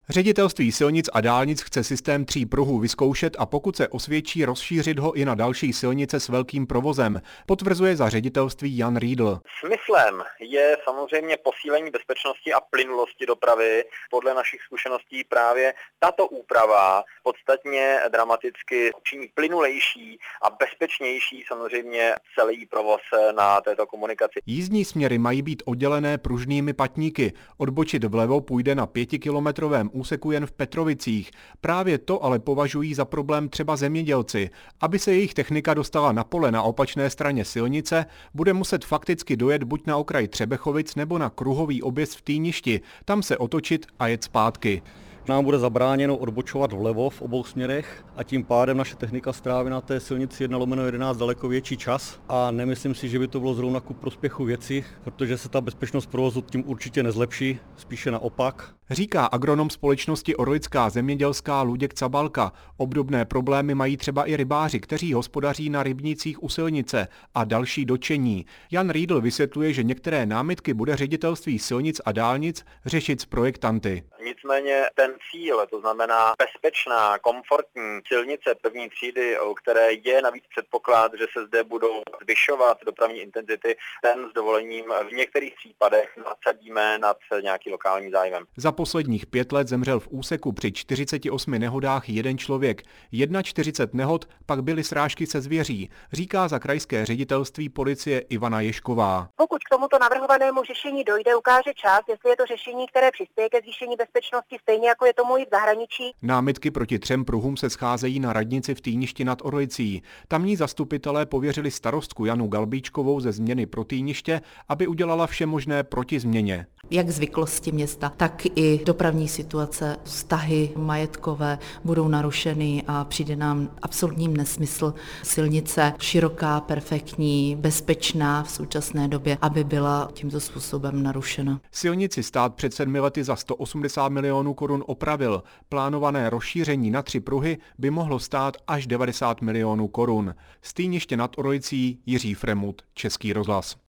Ředitelství silnic a dálnic chce systém 3 pruhů vyzkoušet a pokud se osvědčí, rozšířit ho i na další silnice s velkým provozem, potvrzuje za ředitelství Jan Riedl. Smyslem je samozřejmě posílení bezpečnosti a plynulosti dopravy. Podle našich zkušeností právě tato úprava podstatně dramaticky činí plynulejší a bezpečnější samozřejmě celý provoz na této komunikaci. Jízdní směry mají být oddělené pružnými patníky. Odbočit vlevo půjde na 5kilometrovém úseku jen v Petrovicích. Právě to ale považují za problém třeba zemědělci. Aby se jejich technika dostala na pole na opačné straně silnice, bude muset fakticky dojet buď na okraj Třebechovic nebo na kruhový objezd v Týništi, tam se otočit a jet zpátky. Nám bude zabráněno odbočovat vlevo v obou směrech a tím pádem naše technika stráví na té silnici 1/11 daleko větší čas a nemyslím si, že by to bylo zrovna ku prospěchu věci, protože se ta bezpečnost provozu tím určitě nezlepší, spíše naopak. Říká agronom společnosti Orlická zemědělská Luděk Cabalka. Obdobné problémy mají třeba i rybáři, kteří hospodaří na rybnících u silnice a další dotčení. Jan Riedl vysvětluje, že některé námitky bude ředitelství silnic a dálnic řešit s projektanty. Nicméně ten cíl, to znamená bezpečná, komfortní silnice první třídy, o které je navíc předpoklad, že se zde budou zvyšovat dopravní intenzity, ten s dovolením v některých případech nadsadíme nad nějaký lokální zájem. Za posledních 5 let zemřel v úseku při 48 nehodách jeden člověk. 41 nehod pak byly srážky se zvěří, říká za krajské ředitelství policie Ivana Ješková. Pokud k tomuto navrhovanému řešení dojde, ukáže čas, jestli je to řešení, které přispěje ke zvýšení bezpečnosti, stejně jako je tomu i v zahraničí. Námitky proti 3 pruhům se scházejí na radnici v Týništi nad Orlicí. Tamní zastupitelé pověřili starostku Janu Galbíčkovou ze změny pro Týniště, aby udělala vše možné proti změně. Jak zvyklosti města, tak i dopravní situace, vztahy majetkové budou narušeny a přijde nám absolutní nesmysl silnice široká, perfektní, bezpečná v současné době, aby byla tímto způsobem narušena. Silnici stát před 7 lety za 180 milionů korun opravil. Plánované rozšíření na 3 pruhy by mohlo stát až 90 milionů korun. Z Týniště nad Orlicí Jiří Fremut, Český rozhlas.